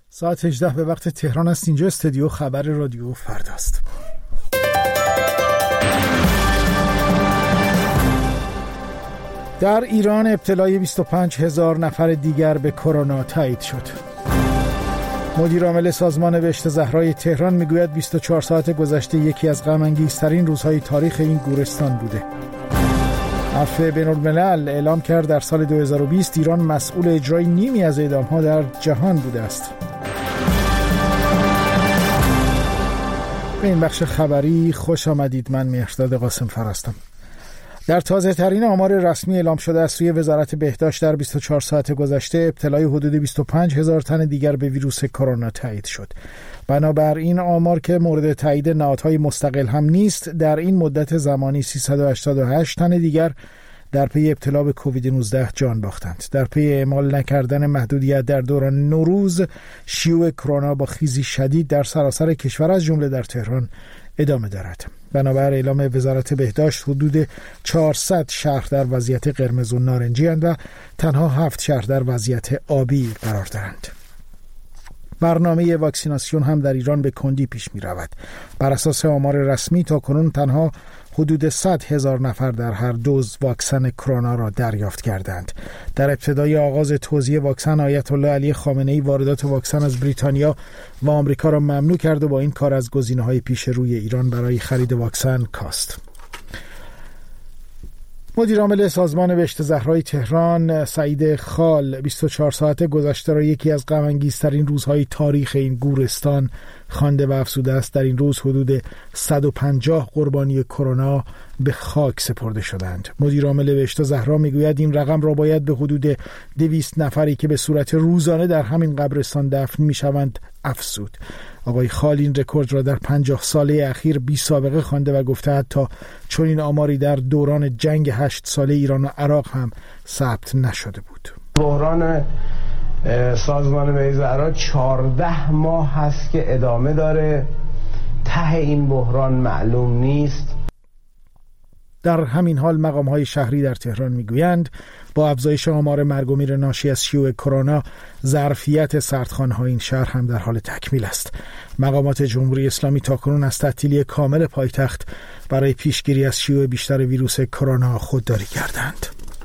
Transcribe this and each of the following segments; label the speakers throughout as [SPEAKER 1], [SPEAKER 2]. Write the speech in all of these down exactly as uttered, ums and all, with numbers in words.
[SPEAKER 1] ساعت هجده به وقت تهران است. اینجا استودیو خبر رادیو فرداست. در ایران ابتلای بیست و پنج هزار نفر دیگر به کرونا تایید شد. مدیر عامل سازمان بهشت زهرای تهران میگوید بیست و چهار ساعت گذشته یکی از غم انگیزترین روزهای تاریخ این گورستان بوده. عفو بین‌الملل اعلام کرد در سال دو هزار و بیست ایران مسئول اجرای نیمی از اعدام‌ها در جهان بوده است. به این بخش خبری خوش آمدید. من مهرداد قاسم فرستم. در تازه ترین آمار رسمی اعلام شده از سوی وزارت بهداشت در بیست و چهار ساعت گذشته ابتلای حدود بیست و پنج هزار تن دیگر به ویروس کرونا تایید شد. بنابراین آمار که مورد تایید نهادهای مستقل هم نیست، در این مدت زمانی سیصد و هشتاد و هشت تن دیگر در پی ابتلا به کووید نوزده جان باختند. در پی اعمال نکردن محدودیت در دوران نوروز، شیوع کرونا با خیزی شدید در سراسر کشور از جمله در تهران ادامه دارد. بنابر اعلام وزارت بهداشت حدود چهارصد شهر در وضعیت قرمز و نارنجی اند و تنها هفت شهر در وضعیت آبی قرار دارند. برنامه واکسیناسیون هم در ایران به کندی پیش می رود. بر اساس آمار رسمی تا کنون تنها حدود صد هزار نفر در هر دوز واکسن کرونا را دریافت کردند. در ابتدای آغاز توزیع واکسن آیت الله علی خامنه‌ای واردات واکسن از بریتانیا و آمریکا را ممنوع کرد و با این کار از گزینه‌های پیش روی ایران برای خرید واکسن کاست. مدیر عامل سازمان بهشت زهرای تهران سعید خال بیست و چهار ساعت گذشته را یکی از غم انگیزترین روزهای تاریخ این گورستان خوانده و افزوده است. در این روز حدود صد و پنجاه قربانی کرونا به خاک سپرده شدند. مدیر عامل بهشت زهرا میگوید این رقم را باید به حدود دویست نفری که به صورت روزانه در همین قبرستان دفن میشوند افزود. آقای خال این رکورد را در پنجاه ساله اخیر بی سابقه خوانده و گفته حتی چون این آماری در دوران جنگ هشت ساله ایران و عراق هم ثبت نشده بود.
[SPEAKER 2] بحران سازمان بهشت زهرا چهارده ماه هست که ادامه داره. ته این بحران معلوم نیست.
[SPEAKER 1] در همین حال مقام‌های شهری در تهران میگویند با افزایش آمار مرگ و میر ناشی از شیوع کرونا، ظرفیت سردخانه‌های این شهر هم در حال تکمیل است. مقامات جمهوری اسلامی تاکنون از تعطیلی کامل پایتخت برای پیشگیری از شیوع بیشتر ویروس کرونا خودداری کردند.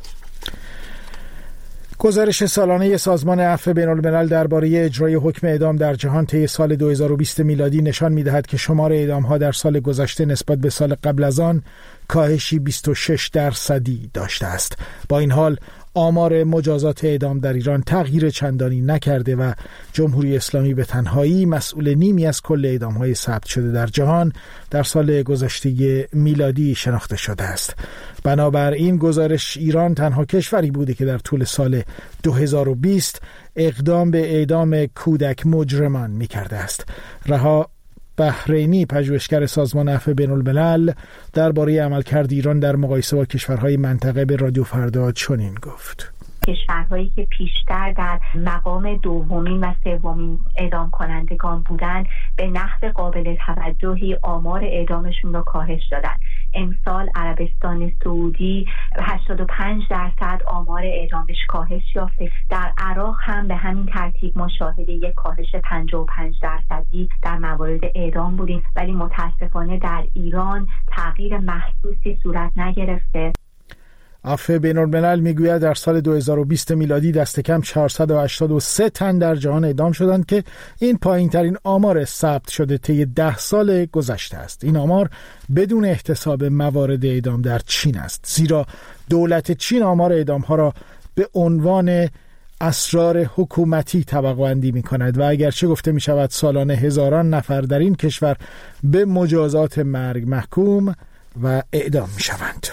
[SPEAKER 1] گزارش سالانه سازمان عفو بین‌الملل درباره اجرای حکم اعدام در جهان طی سال دو هزار و بیست میلادی نشان می‌دهد که شمار اعدام‌ها در سال گذشته نسبت به سال قبل از آن کاهشی بیست و شش درصدی داشته است. با این حال آمار مجازات اعدام در ایران تغییر چندانی نکرده و جمهوری اسلامی به تنهایی مسئول نیمی از کل اعدام‌های ثبت شده در جهان در سال گذشته میلادی شناخته شده است. بنابراین گزارش ایران تنها کشوری بوده که در طول سال دو هزار و بیست اقدام به اعدام کودک مجرمان می‌کرده است. رها بحرینی پژوهشگر سازمان عفو بین‌الملل درباره عملکرد ایران در مقایسه با کشورهای منطقه به رادیو فردا چنین گفت:
[SPEAKER 3] کشورهایی که پیشتر در مقام دومین و سومین اعدام کنندگان بودند به نحو قابل توجهی آمار اعدامشون را کاهش دادند. امسال عربستان سعودی هشتاد و پنج درصد آمار اعدامش کاهش یافته. در عراق هم به همین ترتیب ما شاهد یک کاهش پنجاه و پنج درصدی در موارد اعدام بودیم، ولی متاسفانه در ایران تغییر محسوسی صورت نگرفته.
[SPEAKER 1] عفو بین‌الملل میگوید در سال دو هزار و بیست میلادی دست کم چهارصد و هشتاد و سه تن در جهان اعدام شدند که این پایین ترین آمار ثبت شده طی ده سال گذشته است. این آمار بدون احتساب موارد اعدام در چین است، زیرا دولت چین آمار اعدام ها را به عنوان اسرار حکومتی طبقه بندی می کند و اگرچه گفته می شود سالانه هزاران نفر در این کشور به مجازات مرگ محکوم و اعدام می شوند.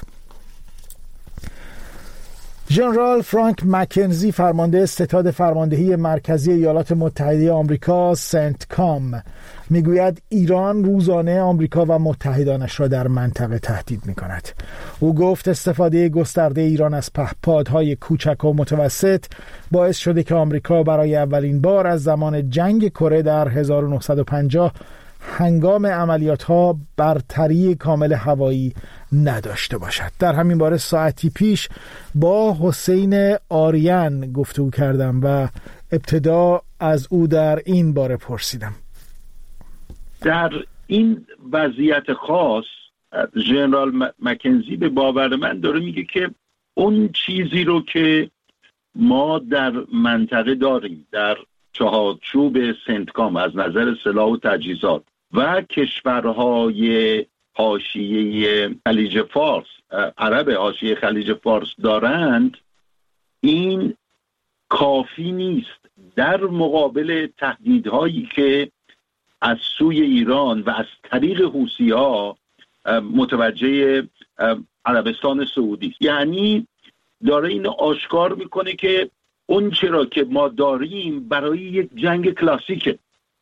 [SPEAKER 1] ژنرال فرانک مکنزی فرمانده ستاد فرماندهی مرکزی ایالات متحده آمریکا سنت کام میگوید ایران روزانه آمریکا و متحدانش را در منطقه تهدید می‌کند. او گفت استفاده گسترده ایران از پهپادهای کوچک و متوسط باعث شده که آمریکا برای اولین بار از زمان جنگ کره در هزار و نهصد و پنجاه هنگام عملیات‌ها برتری کامل هوایی نداشته باشد. در همین باره ساعتی پیش با حسین آریان گفتگو کردم و ابتدا از او در این باره پرسیدم.
[SPEAKER 4] در این وضعیت خاص ژنرال مکنزی به باور من داره میگه که اون چیزی رو که ما در منطقه داریم در چهارچوب سنتکام از نظر سلاح و تجهیزات و کشورهای حاشیه خلیج فارس، عرب حاشیه خلیج فارس دارند، این کافی نیست در مقابل تهدیدهایی که از سوی ایران و از طریق حوثی‌ها متوجه عربستان سعودی است. یعنی داره این آشکار میکنه که اون چرا که ما داریم برای یک جنگ کلاسیکه،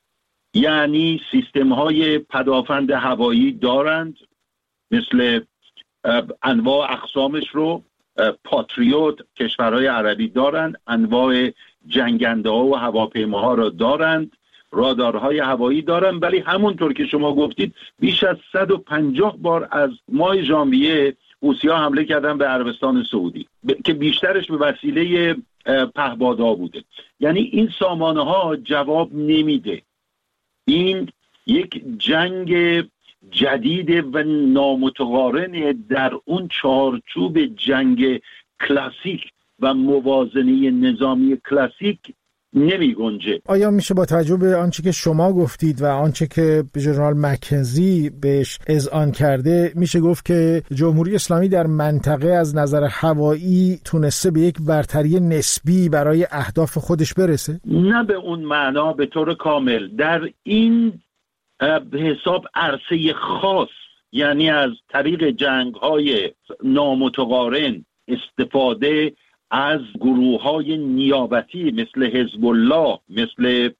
[SPEAKER 4] یعنی سیستم های پدافند هوایی دارند مثل انواع اقسامش رو، پاتریوت کشورهای عربی دارند، انواع جنگنده ها و هواپیماها را دارند، رادارهای هوایی دارند، ولی همونطور که شما گفتید بیش از صد و پنجاه بار از ماه ژانویه حوثی‌ها حمله کردن به عربستان سعودی ب... که بیشترش به وسیله پهپادها بوده. یعنی این سامانه ها جواب نمیده. این یک جنگ جدید و نامتقارن در اون چارچوب جنگ کلاسیک و موازنه نظامی کلاسیک نمی گنجه.
[SPEAKER 1] آیا میشه با توجه به آنچه که شما گفتید و آنچه که ژنرال مکنزی بهش اذعان کرده میشه گفت که جمهوری اسلامی در منطقه از نظر هوایی تونسته به یک برتری نسبی برای اهداف خودش برسه؟
[SPEAKER 4] نه به اون معنا به طور کامل. در این به حساب عرصه خاص، یعنی از طریق جنگ‌های نامتقارن استفاده از گروه‌های نیابتی مثل حزب الله، مثل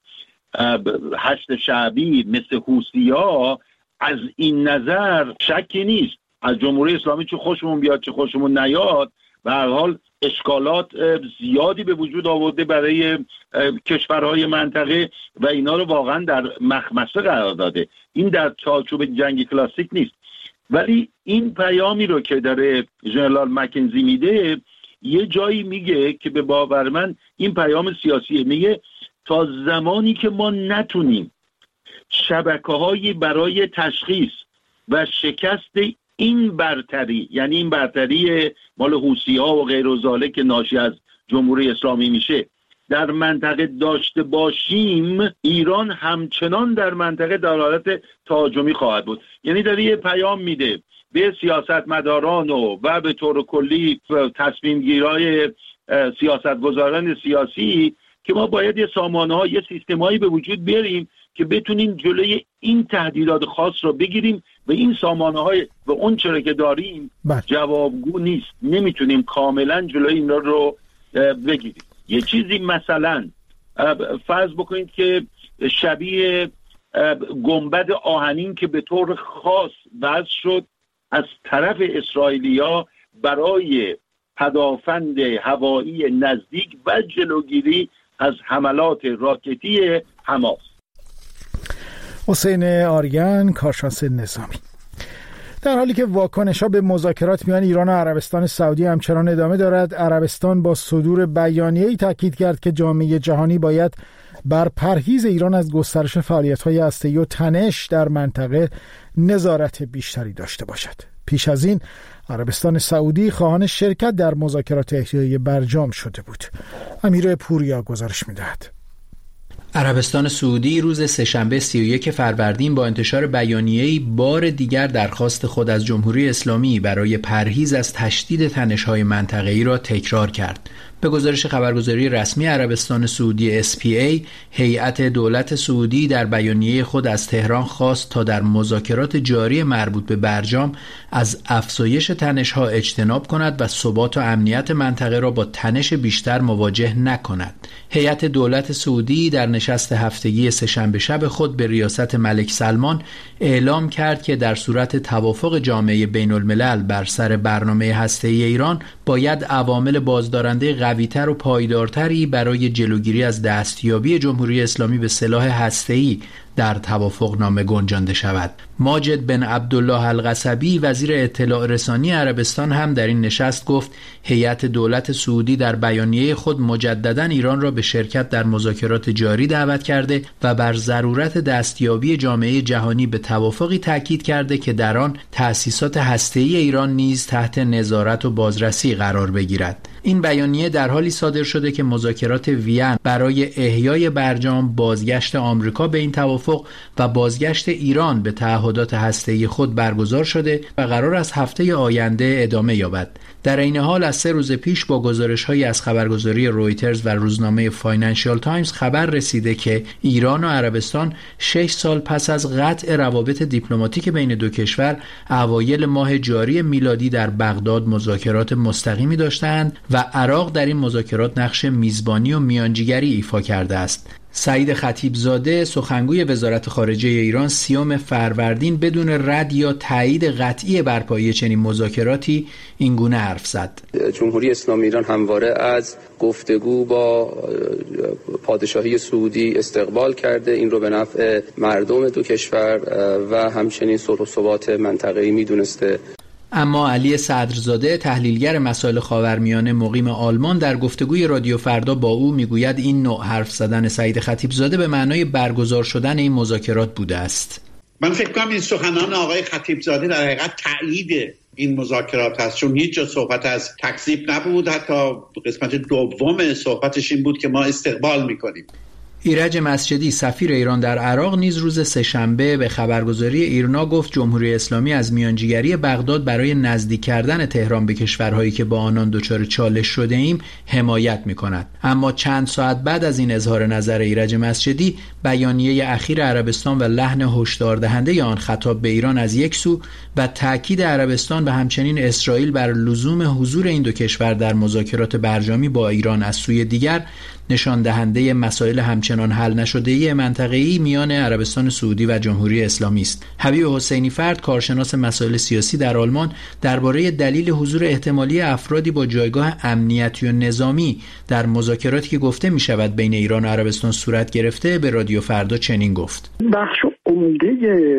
[SPEAKER 4] هشت شعبی، مثل حوثی‌ها، از این نظر شکی نیست از جمهوری اسلامی چه خوشمون بیاد چه خوشمون نیاد، به هر حال اشکالات زیادی به وجود آورده برای کشورهای منطقه و اینا رو واقعا در مخمصه قرار داده. این در چارچوب جنگ کلاسیک نیست. ولی این پیامی رو که داره ژنرال مکنزی میده یه جایی میگه که به باور من این پیام سیاسیه. میگه تا زمانی که ما نتونیم شبکه‌هایی برای تشخیص و شکست این برتری، یعنی این برتری مال حوثی‌ها و غیر و ذالک که ناشی از جمهوری اسلامی میشه، در منطقه داشته باشیم، ایران همچنان در منطقه در حالت تهاجمی خواهد بود. یعنی داره یه پیام میده به سیاستمداران و و به طور کلی تصمیم گیرای سیاستگزاران سیاسی که ما باید یه سامانه ها، یه سیستم هایی به وجود بیاریم که بتونیم جلوی این تهدیدات خاص رو بگیریم و این سامانه های و اون چرا که داریم جوابگو نیست، نمیتونیم کاملا جلوی این رو بگیریم. یه چیزی مثلا فرض بکنید که شبیه گنبد آهنین که به طور خاص وضع شد از طرف اسرائیلیا برای پدافند هوایی نزدیک و جلوگیری از حملات راکتی حماس.
[SPEAKER 1] حسین آریان، کارشناس نظامی. در حالی که واکنش‌ها به مذاکرات میان ایران و عربستان سعودی همچنان ادامه دارد، عربستان با صدور بیانیه‌ای تاکید کرد که جامعه جهانی باید بر پرهیز ایران از گسترش فعالیت‌های هسته‌ای و تنش در منطقه نظارت بیشتری داشته باشد. پیش از این عربستان سعودی خواهان شرکت در مذاکرات احیای برجام شده بود. امیر پوریا گزارش می‌دهد.
[SPEAKER 5] عربستان سعودی روز سه‌شنبه سی و یک فروردین با انتشار بیانیه‌ای بار دیگر درخواست خود از جمهوری اسلامی برای پرهیز از تشدید تنش‌های منطقه‌ای را تکرار کرد. به گزارش خبرگزاری رسمی عربستان سعودی اس پی ای، هیئت دولت سعودی در بیانیه خود از تهران خواست تا در مذاکرات جاری مربوط به برجام از افزایش تنش‌ها اجتناب کند و ثبات و امنیت منطقه را با تنش بیشتر مواجه نکند. هیئت دولت سعودی در نشست هفتگی سه‌شنبه شب خود به ریاست ملک سلمان اعلام کرد که در صورت توافق جامعه بین الملل بر سر برنامه هسته‌ای ایران باید عوامل بازدارنده قوی‌تر و پایدارتری برای جلوگیری از دستیابی جمهوری اسلامی به سلاح هسته‌ای در توافقنامه گنجانده شود. ماجد بن عبدالله القصبی وزیر اطلاع رسانی عربستان هم در این نشست گفت هیئت دولت سعودی در بیانیه خود مجدداً ایران را به شرکت در مذاکرات جاری دعوت کرده و بر ضرورت دستیابی جامعه جهانی به توافقی تاکید کرده که در آن تأسیسات هسته‌ای ایران نیز تحت نظارت و بازرسی قرار بگیرد. این بیانیه در حالی صادر شده که مذاکرات وین برای احیای برجام، بازگشت آمریکا به این توافق و بازگشت ایران به تعهدات هسته‌ای خود برگزار شده و قرار است هفته آینده ادامه یابد. در این حال از سه روز پیش با گزارش‌هایی از خبرگزاری رویترز و روزنامه فاینانشال تایمز خبر رسیده که ایران و عربستان شش سال پس از قطع روابط دیپلماتیک بین دو کشور اوایل ماه جاری میلادی در بغداد مذاکرات مستقیمی داشتند و عراق در این مذاکرات نقش میزبانی و میانجیگری ایفا کرده است. سعید خطیبزاده سخنگوی وزارت خارجه ایران سیوم فروردین بدون رد یا تایید قطعی برپایی چنین مذاکراتی این گونه حرف زد.
[SPEAKER 6] جمهوری اسلامی ایران همواره از گفتگو با پادشاهی سعودی استقبال کرده، این رو به نفع مردم دو کشور و همچنین صلح و ثبات منطقه‌ای می‌دونسته.
[SPEAKER 5] اما علی صدرزاده تحلیلگر مسائل خاورمیانه مقیم آلمان در گفتگوی رادیو فردا با او میگوید این نوع حرف زدن سعید خطیبزاده به معنای برگزار شدن این مذاکرات بوده است.
[SPEAKER 7] من فکر کنم این سخنان آقای خطیبزاده در حقیقت تایید این مذاکرات است، چون هیچ جا صحبت از تکذیب نبود. حتی قسمت دوم صحبتش این بود که ما استقبال میکنیم.
[SPEAKER 5] ایرج مسجدی سفیر ایران در عراق نیز روز سه‌شنبه به خبرگزاری ایرنا گفت جمهوری اسلامی از میانجیگری بغداد برای نزدیک کردن تهران به کشورهایی که با آنان دچار چالش شده ایم حمایت می‌کند. اما چند ساعت بعد از این اظهار نظر ایرج مسجدی بیانیه اخیر عربستان و لحن هشدار دهنده آن خطاب به ایران از یک سو و تاکید عربستان و همچنین اسرائیل بر لزوم حضور این دو کشور در مذاکرات برجامی با ایران از سوی دیگر نشان دهنده مسائل همچنان حل نشده‌ای منطقه‌ای میان عربستان سعودی و جمهوری اسلامی است. حبیب حسینی فرد کارشناس مسائل سیاسی در آلمان درباره دلیل حضور احتمالی افرادی با جایگاه امنیتی و نظامی در مذاکراتی که گفته می‌شود بین ایران و عربستان صورت گرفته به رادیو فردا چنین گفت:
[SPEAKER 8] بخش عمده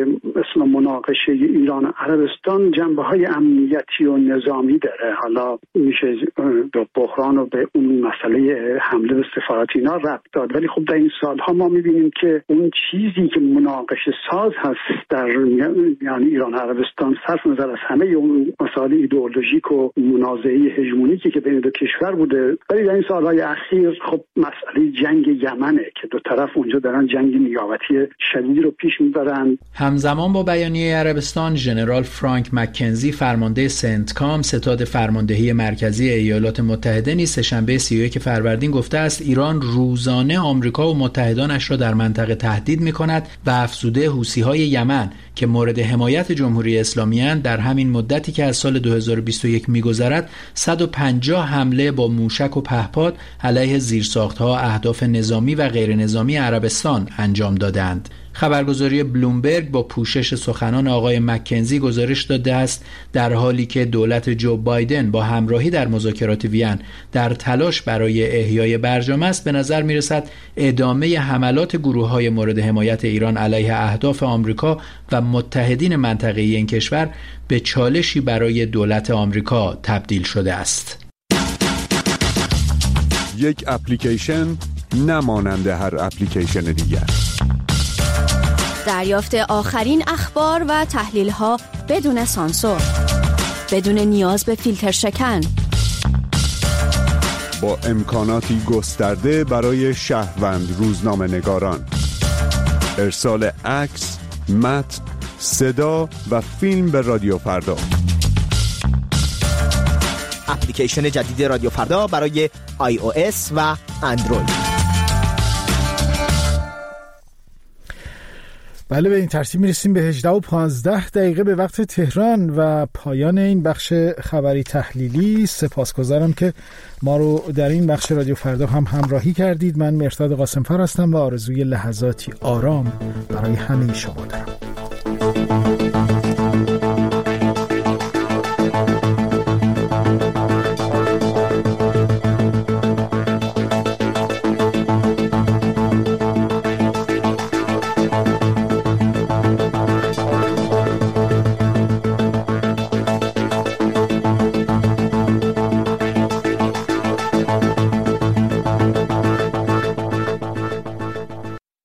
[SPEAKER 8] مثل مناقشه ایران و عربستان جنبه‌های امنیتی و نظامی داره. حالا میشه به بحران و به اون مسئله حمله به سفارت اینا ربط داد، ولی خب در این سالها ما میبینیم که اون چیزی که مناقشه ساز هست در یعنی ایران و عربستان صرف نظر از همه اون مسائل ایدئولوژیک و منازعه هژمونیکی که بین دو کشور بوده، ولی در این سالهای اخیر خب مسئله جنگ یمنه که دو طرف اونجا دارن جنگ نیابتی شدیدی رو پیش میبرن.
[SPEAKER 5] همزمان با بیانیه عربستان ژنرال فرانک مکنزی فرمانده سنتکام ستاد فرماندهی مرکزی ایالات متحده نیز سه‌شنبه سی و یک فروردین گفته است ایران روزانه آمریکا و متحدانش را در منطقه تهدید می‌کند و افزوده حوثی‌های یمن که مورد حمایت جمهوری اسلامی اند در همین مدتی که از سال دو هزار و بیست و یک می‌گذرد صد و پنجاه حمله با موشک و پهپاد علیه زیرساخت‌ها، اهداف نظامی و غیر نظامی عربستان انجام دادند. خبرگزاری بلومبرگ با پوشش سخنان آقای مکنزی گزارش داده است در حالی که دولت جو بایدن با همراهی در مذاکرات وین در تلاش برای احیای برجام است، به نظر می‌رسد ادامه حملات گروه‌های مورد حمایت ایران علیه اهداف آمریکا و متحدین منطقه‌ای این کشور به چالشی برای دولت آمریکا تبدیل شده است.
[SPEAKER 9] یک اپلیکیشن نمانند هر اپلیکیشن دیگر.
[SPEAKER 10] دریافت آخرین اخبار و تحلیل‌ها بدون سانسور، بدون نیاز به فیلتر شکن،
[SPEAKER 9] با امکاناتی گسترده برای شهروند روزنامه‌نگاران، ارسال عکس، متن، صدا و فیلم به رادیو فردا.
[SPEAKER 11] اپلیکیشن جدید رادیو فردا برای آی او اس و اندروید.
[SPEAKER 1] بله، به این ترتیب میرسیم به هجده و پانزده دقیقه به وقت تهران و پایان این بخش خبری تحلیلی. سپاسگزارم که ما رو در این بخش رادیو فردا هم همراهی کردید. من مهرداد قاسمفر هستم و آرزوی لحظاتی آرام برای همه شما دارم.